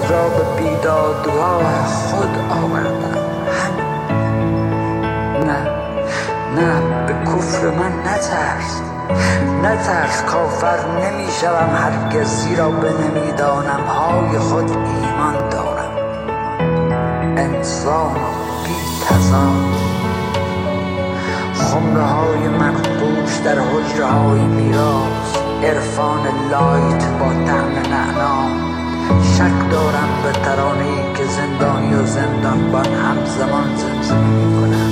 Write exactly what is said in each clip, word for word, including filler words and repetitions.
را به بیدادگاه خود آوردم. نه نه به کفر من نترس، نترس، کافر نمی شوم هرگز، زیرا به نمیدانم های خود ایمان دارم. انسان بی تضاد، خمره های منقوش در حجره های میراث، عرفان لایت با طعم نعنا. شک دارم به ترانه‌ای که زندانی و زندانبان همزمان زمزمه می‌کنند.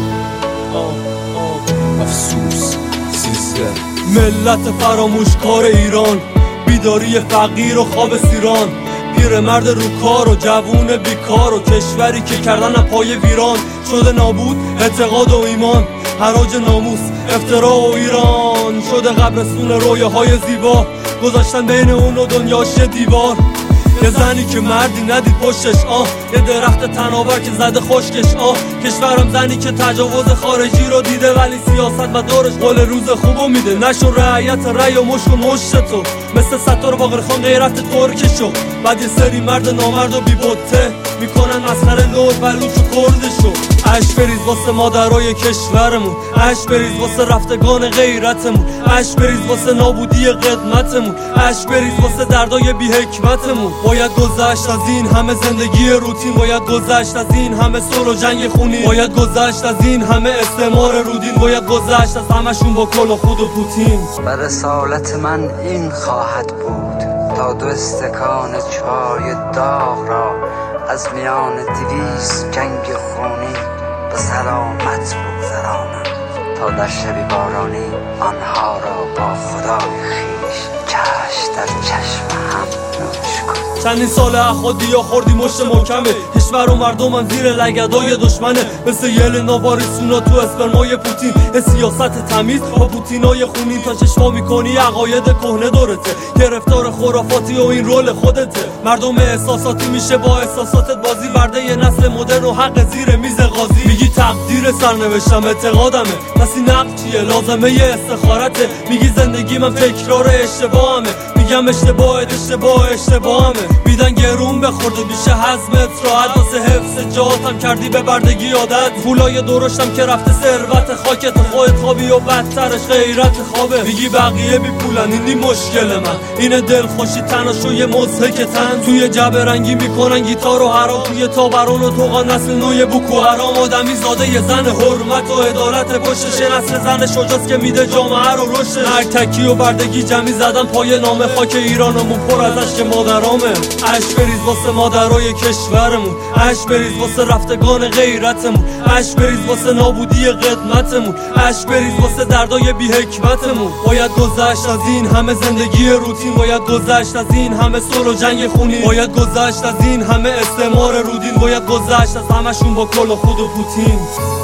افسوس سیزده ملت فراموشکار ایران، بیداری فقیر و خواب سیران، پیرمرد روکار و جوون بیکار و کشوری که کردن پای ویران شده نابود اعتقاد و ایمان، حراج ناموس افترا و ایران شده قبرستون رویاهای زیبا، گذاشتن بین اون و دنیاش دیوار. یه زنی که مردی ندید پشتش، آه یه درخت تناور که زده خشکش، آه کشورم زنی که تجاوز خارجی رو دیده ولی سیاست و دارش قول روز خوبو میده. نشون رعیت رای و مشک و مشت تو، مثل ستار باقر خان غیرت ترکشو. بعد یه سری مرد نامرد و بیبوته میکنن مسخره لور بلوچ و کردشو. اش بریز واسه مادرای کشورمون، اش بریز واسه رفتگان غیرتمون، اش بریز واسه نابودی قدمتمون، اش بریز واسه دردای بی حکمتمون. باید گذشت از این همه زندگی روتین، باید گذشت از این همه صلح و جنگ خونی، باید گذشت از این همه استعمار رودین، باید گذشت از همشون با کل و خود و پوتین. و رسالت من این خواهد بود تا دو استکان چای داغ را از میان دویست جنگ خونی به سلامت بگذرانم، تا در شبی بارانی آنها را با خدای خویش چشم در چشم هم نوش کنم. چندین سال اخادی یا خوردی مشت محکمه، کشور و مردمم زیر لگدای دشمنه، مثل یل ناواریسونا تو اسپرمای پوتین. یه سیاست تمیز با پوتینای خونین، تا چشما میکنی عقاید کهنه دورته، گرفتار خرافاتی و این رول خودته. مردم احساساتی میشه با احساساتت بازی، برده یه نسل مدرن و حق زیر میز قاضی. میگی تقدیر سرنوشتم اعتقادمه، پس این نقد چیه؟ لازمه یه استخارته. میگی زندگی من تکرار اشتباهمه، میگم اشتباه اشتباه اشتباهمه. بیدن گرون بخورده بیشه حزمت راحت، واسه حفظ جاتم کردی به بردگی عادت. پولای درشتم که رفته ثروت خاکت، خودت خوابی و بدترش غیرت خوابه. میگی بقیه بی پولن، اینی مشکل من، اینه دلخوشی تناشوی مضحکتن. توی جبه رنگی میکنن گیتار و حرام، توی تابرون و توقان نسل نوی بوکو حرام. آدمی زاده یه زن حرمت و عدالت پشتش، نسل زن شجاست که میده جامعه رو رشد. هر تکی و بردگی جمعی زدن پای نام خاک ایرانمون پر ازش که مادرامه. اش بریز واسه مادرای کشورمون، اش بریز واسه رفتگان غیرتمون، اش بریز واسه نابودی قدمتمون، اش بریز واسه دردای بی حکمتمون. باید گذشت از این همه زندگی روتین، باید گذشت از این همه صلح و جنگ خونی، باید گذشت از این همه استعمار رودین، باید گذشت از همشون با کل و خود و پوتین.